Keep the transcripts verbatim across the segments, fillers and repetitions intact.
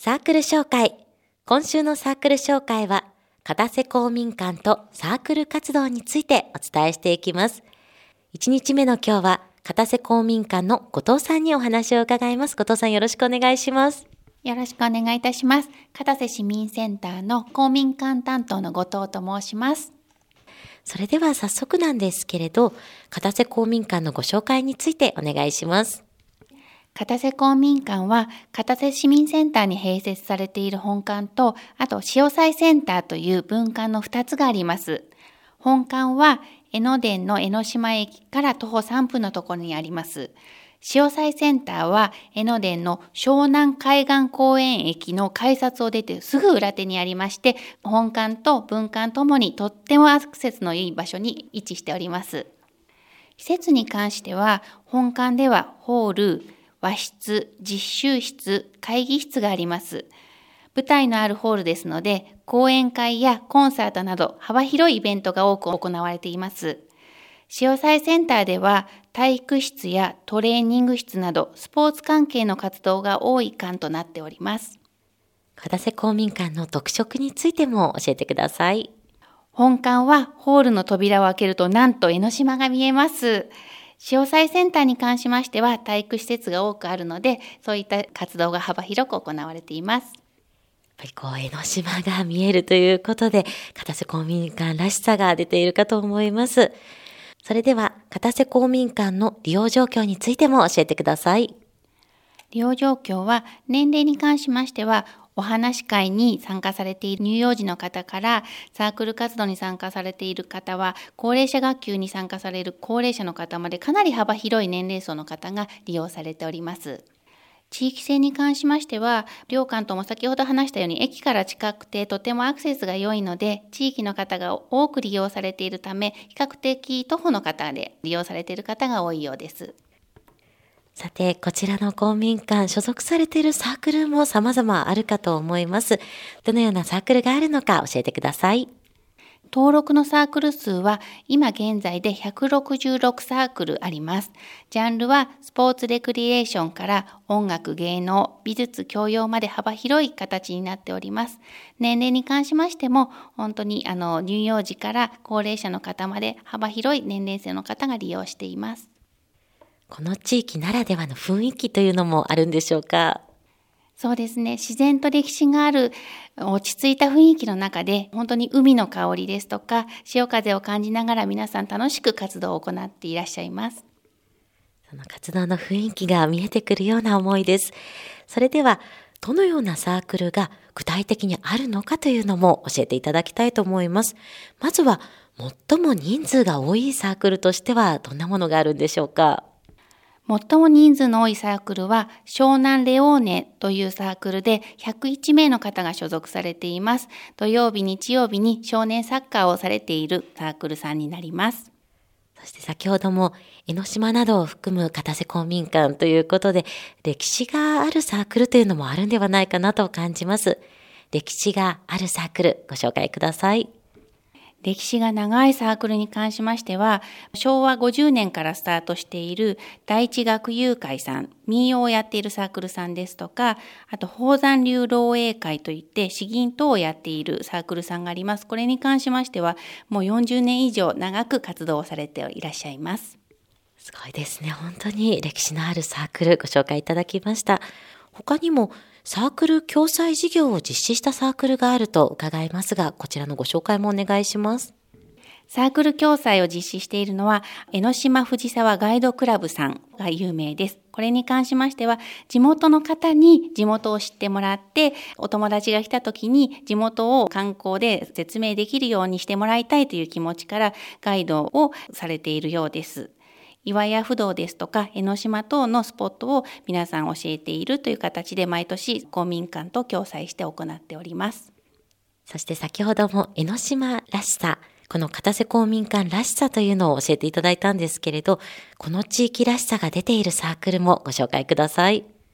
サークル紹介。今週のサークル紹介は、片瀬公民館とサークル活動についてお伝えしていきます。いちにちめの今日は、片瀬公民館の後藤さんにお話を伺います。後藤さん、よろしくお願いします。 よろしくお願いいたします。片瀬市民センターの公民館担当の後藤と申します。 それでは早速なんですけれど、片瀬公民館のご紹介についてお願いします。 片瀬公民館は片瀬市民センターに併設されている本館と、あと潮祭センターという分館のふたつがあります。本館は江ノ電の江ノ島駅から徒歩さんぷんのところにあります。潮祭センターは江ノ電の湘南海岸公園駅の改札を出てすぐ裏手にありまして、本館と分館ともにとってもアクセスのいい場所に位置しております。施設に関しては、本館ではホール、和室、実習室、会議室があります。舞台のあるホールですので、講演会やコンサートなど幅広いイベントが多く行われています。潮祭センターでは体育室やトレーニング室などスポーツ関係の活動が多い館となっております。 片瀬公民館の特色についても教えてください。 本館はホールの扉を開けるとなんと江ノ島が見えます。潮祭センターに関しましては体育施設が多くあるので、そういった活動が幅広く行われています。 やっぱりこう江ノ島が見えるということで、片瀬公民館らしさが出ているかと思います。それでは片瀬公民館の利用状況についても教えてください。 利用状況は年齢に関しましては、お話し会に参加されている乳幼児の方からサークル活動に参加されている方は、高齢者学級に参加される高齢者の方までかなり幅広い年齢層の方が利用されております。地域性に関しましては、両館とも先ほど話したように駅から近くてとてもアクセスが良いので、地域の方が多く利用されているため、比較的徒歩の方で利用されている方が多いようです。 さて、こちらの公民館、所属されているサークルも様々あるかと思います。どのようなサークルがあるのか教えてください。 登録のサークル数は今現在でひゃくろくじゅうろくサークルあります。ジャンルはスポーツレクリエーションから音楽、芸能、美術、教養まで幅広い形になっております。年齢に関しましても本当にあの乳幼児から高齢者の方まで幅広い年齢層の方が利用しています。 この地域ならではの雰囲気というのもあるんでしょうか？ そうですね。自然と歴史がある落ち着いた雰囲気の中で、本当に海の香りですとか、潮風を感じながら皆さん楽しく活動を行っていらっしゃいます。 その活動の雰囲気が見えてくるような思いです。それでは、どのようなサークルが具体的にあるのかというのも教えていただきたいと思います。まずは、最も人数が多いサークルとしてはどんなものがあるんでしょうか？ 最も人数の多いサークルは湘南レオーネというサークルでひゃくいちめいの方が所属されています。土曜日、日曜日に少年サッカーをされているサークルさんになります。 そして先ほども江ノ島などを含む片瀬公民館ということで、歴史があるサークルというのもあるんではないかなと感じます。歴史があるサークル、ご紹介ください。 歴史が長いサークルに関しましては、しょうわごじゅうねんからスタートしている第一学友会さん、民謡をやっているサークルさんですとか、あと宝山流老営会といって詩吟等をやっているサークルさんがあります。これに関しましては、もうよんじゅうねん以上長く活動をされていらっしゃいます。 すごいですね。本当に歴史のあるサークルご紹介いただきました。他にもサークル共催事業を実施したサークルがあると伺いますが、こちらのご紹介もお願いします。 サークル共催を実施しているのは、江ノ島藤沢ガイドクラブさんが有名です。これに関しましては、地元の方に地元を知ってもらって、お友達が来た時に地元を観光で説明できるようにしてもらいたいという気持ちからガイドをされているようです。岩屋不動ですとか江ノ島等のスポットを皆さん教えているという形で毎年公民館と共催して行っております。 そして先ほども江ノ島らしさ、この片瀬公民館らしさというのを教えていただいたんですけれど、この地域らしさが出ているサークルもご紹介ください。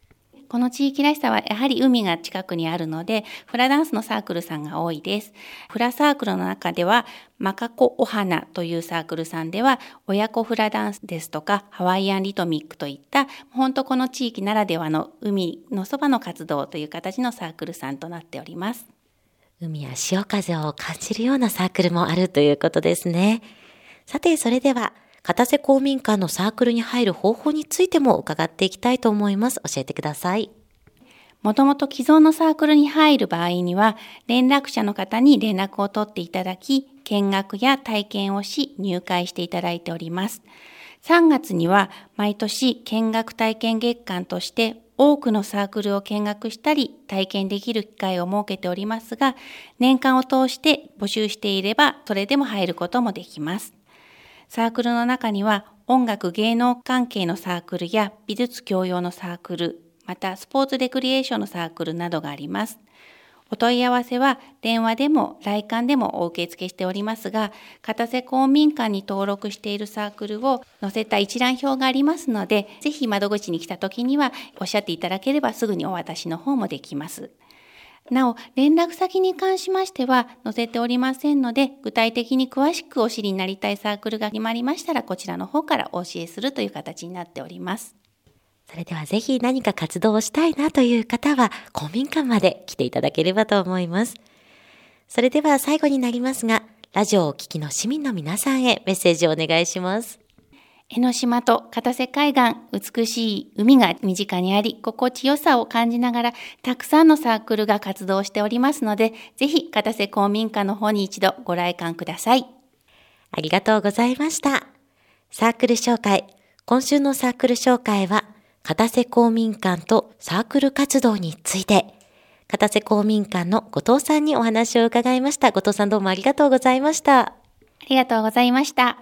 この地域らしさはやはり海が近くにあるので、フラダンスのサークルさんが多いです。フラサークルの中では、マカコお花というサークルさんでは、親子フラダンスですとか、ハワイアンリトミックといった、本当この地域ならではの海のそばの活動という形のサークルさんとなっております。 海や潮風を感じるようなサークルもあるということですね。さて、それでは、片瀬公民館のサークルに入る方法についても伺っていきたいと思います。教えてください。 もともと既存のサークルに入る場合には、連絡者の方に連絡を取っていただき、見学や体験をし、入会していただいております。さんがつには、毎年見学体験月間として、多くのサークルを見学したり、体験できる機会を設けておりますが、年間を通して募集していれば、それでも入ることもできます。サークルの中には音楽芸能関係のサークルや美術教養のサークル、またスポーツレクリエーションのサークルなどがあります。お問い合わせは電話でも来館でもお受け付けしておりますが、片瀬公民館に登録しているサークルを載せた一覧表がありますので、ぜひ窓口に来た時にはおっしゃっていただければすぐにお渡しの方もできます。なお、連絡先に関しましては載せておりませんので、具体的に詳しくお知りになりたいサークルが決まりましたら、こちらの方からお教えするという形になっております。 それではぜひ何か活動をしたいなという方は、公民館まで来ていただければと思います。それでは最後になりますが、ラジオをお聞きの市民の皆さんへメッセージをお願いします。 江ノ島と片瀬海岸、美しい海が身近にあり、心地よさを感じながら、たくさんのサークルが活動しておりますので、ぜひ片瀬公民館の方に一度ご来館ください。 ありがとうございました。サークル紹介。今週のサークル紹介は、片瀬公民館とサークル活動について、片瀬公民館の後藤さんにお話を伺いました。後藤さんどうもありがとうございました。 ありがとうございました。